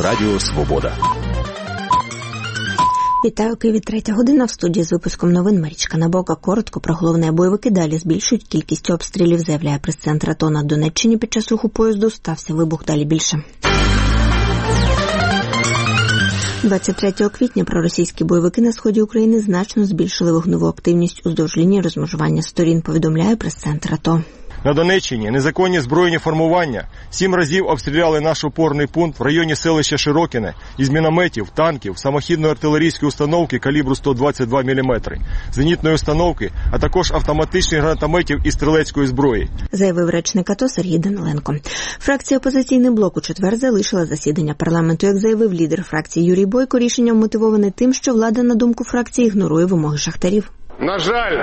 Радіо Свобода. Вітаю, Києві, 3 година. В студії з випуском новин Марічка Набока. Коротко про головне. Бойовики далі збільшують кількість обстрілів, заявляє прес-центр АТО. На Донеччині під час руху поїзду стався вибух, далі більше. 23 квітня проросійські бойовики на сході України значно збільшили вогневу активність уздовж лінії розмежування сторін, повідомляє прес-центр АТО. На Донеччині незаконні збройні формування 7 разів обстріляли наш опорний пункт в районі селища Широкине із мінометів, танків, самохідної артилерійської установки калібру 122 мм, зенітної установки, а також автоматичних гранатометів і стрілецької зброї, заявив речник АТО Сергій Даниленко. Фракція «Опозиційний блок» у четвер залишила засідання парламенту. Як заявив лідер фракції Юрій Бойко, рішення вмотивоване тим, що влада, на думку фракції, ігнорує вимоги шахтарів. На жаль,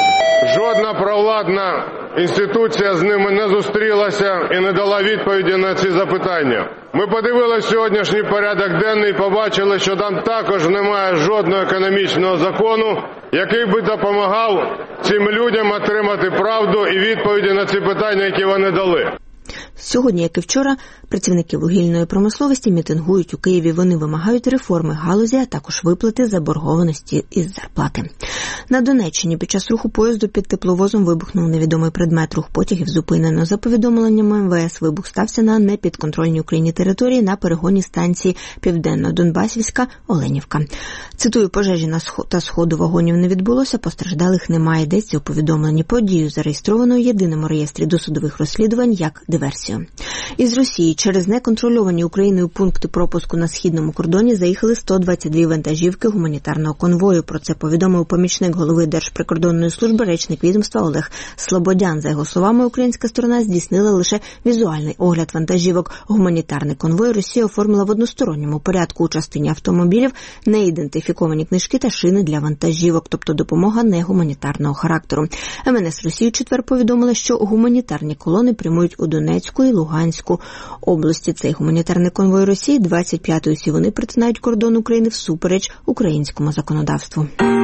жодна провладна інституція з ними не зустрілася і не дала відповіді на ці запитання. Ми подивилися сьогоднішній порядок денний і побачили, що там також немає жодного економічного закону, який би допомагав цим людям отримати правду і відповіді на ці питання, які вони дали. Сьогодні, як і вчора, працівники вугільної промисловості мітингують у Києві. Вони вимагають реформи галузі, а також виплати заборгованості із зарплати. На Донеччині під час руху поїзду під тепловозом вибухнув невідомий предмет. Рух потягів зупинено. За повідомленнями МВС, вибух стався на непідконтрольній Україні території на перегоні станції Південно-Донбасівська Оленівка. Цитую, пожежі та сходу вагонів не відбулося, постраждалих немає, йдеться у повідомленні. Подію зареєстровано у єдиному реєстрі досудових розслідувань як диверсію. Із Росії через неконтрольовані Україною пункти пропуску на східному кордоні заїхали 122 вантажівки гуманітарного конвою. Про це повідомив помічник голови Держприкордонної служби, речник відомства Олег Слободян. За його словами, українська сторона здійснила лише візуальний огляд вантажівок. Гуманітарний конвой Росія оформила в односторонньому порядку. У частині автомобілів неідентифіковані книжки та шини для вантажівок, тобто допомога не гуманітарного характеру. МНС Росії у четвер повідомила, що гуманітарні колони прямують у Донецьку і Луганську області. Цей гуманітарний конвой Росії 25-ї сі вони перетинають кордон України всупереч українському законодавству.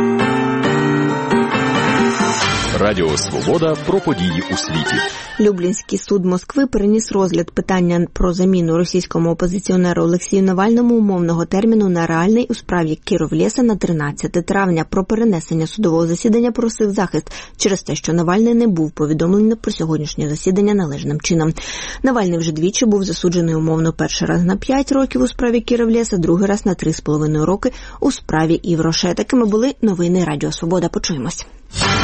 Радіо Свобода про події у світі. Люблінський суд Москви переніс розгляд питання про заміну російському опозиціонеру Олексію Навальному умовного терміну на реальний у справі Кіровлєса на 13 травня. Про перенесення судового засідання просив захист через те, що Навальний не був повідомлений про сьогоднішнє засідання належним чином. Навальний вже двічі був засуджений умовно, перший раз на 5 років у справі Кіровлєса, другий раз на 3,5 роки у справі Івроше. Такими були новини Радіо Свобода. Почуємось.